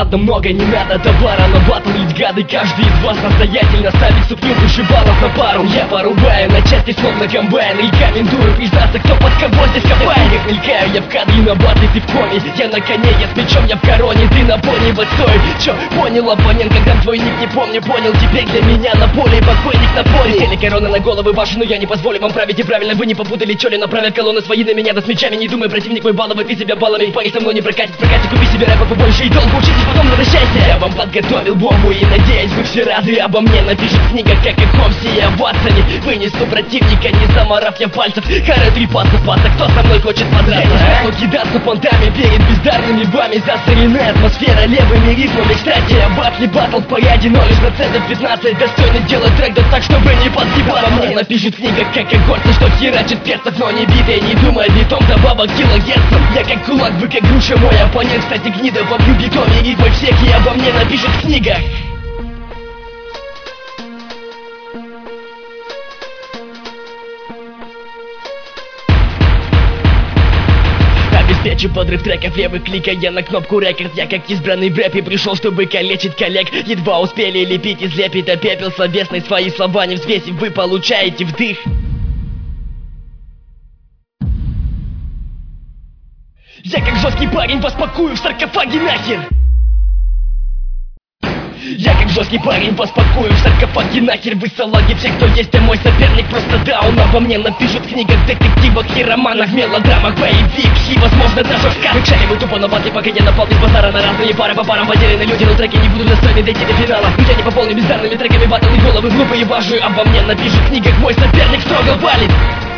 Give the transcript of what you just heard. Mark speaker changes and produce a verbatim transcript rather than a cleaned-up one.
Speaker 1: бесплатно много, не надо товара на батл. Ведь гады, каждый из вас настоятельно ставит сукню вышибалов на пару. Я порубаю на части словно комбайн, рекомендую признаться, кто под кого здесь копает. Как мелькаю я в кадре на батле, ты в коме, я на коне, я с мечом, я в короне, ты на пони в отстой. Чё, понял, оппонент, когда твой ник не помню, понял, теперь для меня на поле покойник на поле. Сели короны на головы ваши, но я не позволю вам править, и правильно вы не попутали, чё ли направят колонны свои на меня, да с мечами не думай, противник мой баловый, ты себя баллами, в паре со мной не прокатит, прокатит, купи себе рэпа побольше и долго учитесь, потом возвращайся. Я вам подготовил бомбу и надеюсь, вы все рады обо мне напишут в книгах, как и Холмсе и о Ватсоне. Вынесу противника, не заморав я пальцев, харе трепаться, паца, кто со мной хочет подраться. Я не стану кидаться понтами перед бездарными вами, засоренная атмосфера левыми рифмами. Кстати, о батле батл в порядке, но лишь процентов пятнадцать достойно делать трек, да так, чтобы не подгибаться. Мне напишут в книгах, как и горцы, что херачит перцев, но не битые, не думая битом, добавок килогерцев. Я как кулак, вы как груша, мой оппонент, кстати, гнида, побью битом и рифмой всех, и обо мне напишут в книгах. Обеспечу подрыв треков, левый кликая на кнопку рекорд. Я как избранный в рэпе пришел, чтобы калечить коллег. Едва успели лепить из лепета пепел словесный, свои слова не взвесив, вы получаете вдых. Я как жесткий парень вас пакую в саркофаге нахер. Я как жесткий парень вас пакую в саркофаге нахер. Вы салаги, все, кто есть, а мой соперник просто даун. Обо мне напишут в книгах, детективах и романах, мелодрамах, боевик и, возможно, даже в сказках. Рычали вы тупо на батле, пока я напал без базара на разные пары. По парам потеряны люди, но треки не будут достойны дойти до финала. Я не пополню бездарными треками батл и головы глупые важу. Обо мне напишут в книгах, мой соперник строго валит.